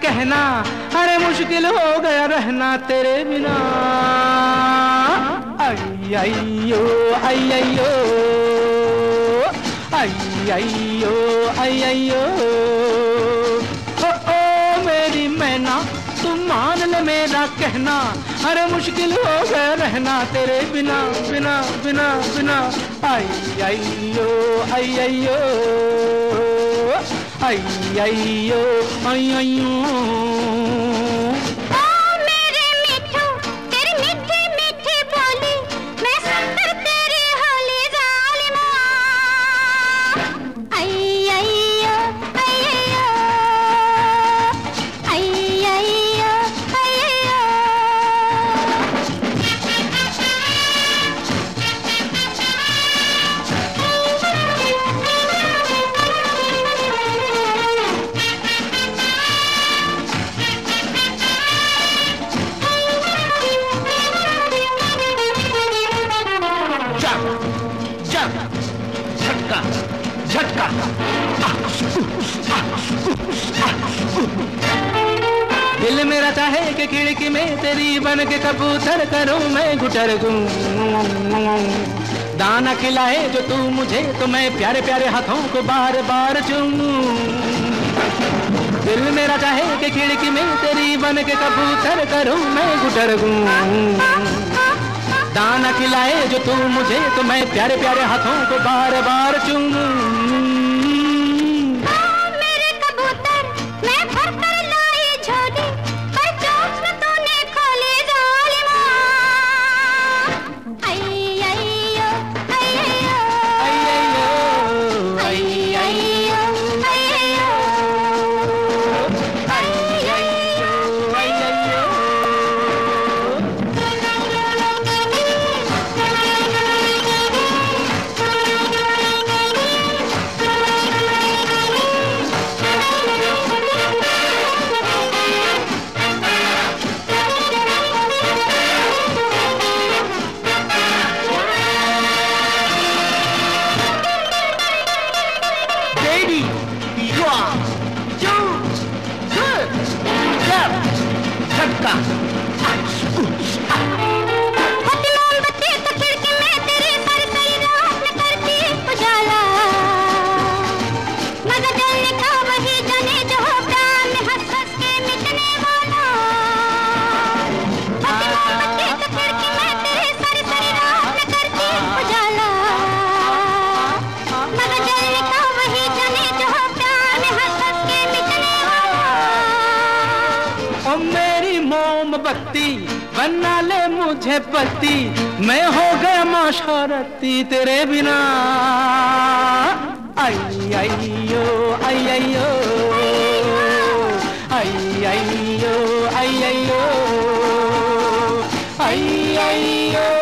कहना, अरे मुश्किल हो गया रहना तेरे बिना। आई अयो आई अयो आई अयो आई अयो, ओ मेरी मैना तू मान ले मेरा कहना, अरे मुश्किल हो गया रहना तेरे बिना बिना बिना बिना। आई अयो आई अयो आई अयो आई अयो। झटका झटका दिल मेरा चाहे कि खिड़की में तेरी बन के कबूतर करूं मैं गुटर दूं। दाना खिलाए जो तू मुझे तो मैं प्यारे प्यारे हाथों को बार बार चूमूं। दिल मेरा चाहे कि खिड़की में तेरी बन के कबूतर करूं मैं गुटर दूं। दाना खिलाए जो तू मुझे तो मैं प्यारे प्यारे हाथों को बार बार चूमूं। मेरे कबूतर मैं भर कर लाई झोली, पर चोंच में तूने खोली जालिमा। आई अयो आई अयो आई अयो आई अयो आई अयो आई अयो आई अयो। Ready, one, two, three, left, झटका। होती मोमबत्ती तो खिड़की में तेरी सारी सारी रात में करती उजाला। मगर जलने का वही जाने जो हो प्यार में हंस हंस के मिटने वाला। होती मोमबत्ती तो खिड़की में तेरी सारी सारी रात में करती उजाला। मगर जलने का वही जाने जो हो प्यार में हंस हंस के मिटने वाला। ओ मेरी मोमबत्ती बना ले मुझे पति, मैं हो गया माशरती तेरे बिना। आई अयो आई अयो आई अयो आई अयो आई अयो।